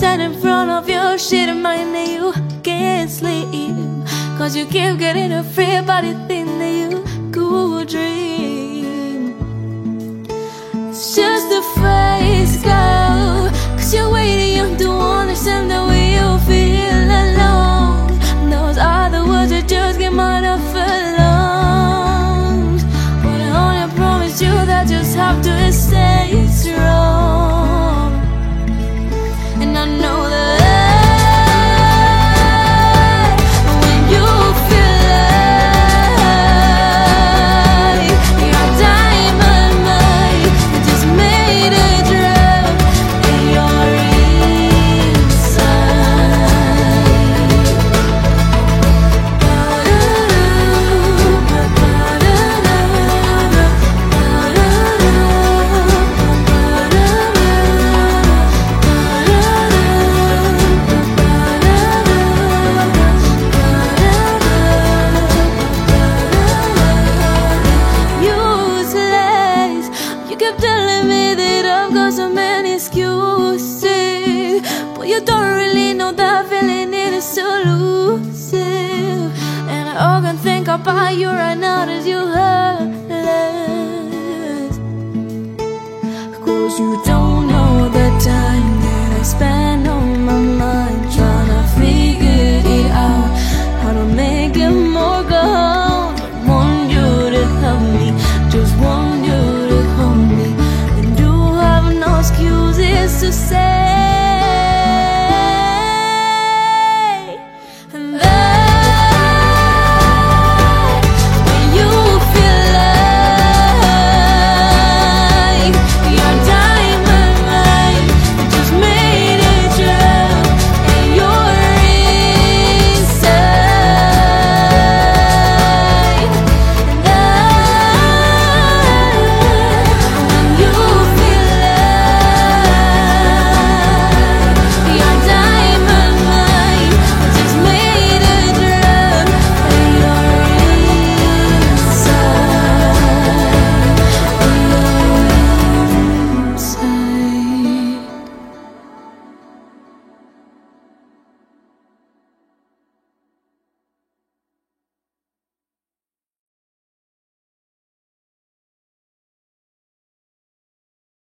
stand in front of your shit and mind that you can't sleep, 'cause you keep getting afraid about the thing that you could dream. It's just a phase, girl, 'cause you're way too young to understand the way you feel alone. Those are the words that just came out of her lungs. But I only promise you that just have to stay strong. And I know that when you feel like your diamond mind just made a drop in your you don't really know that feeling, it is so elusive. And I often think about you right now as you hurtless, 'cause you don't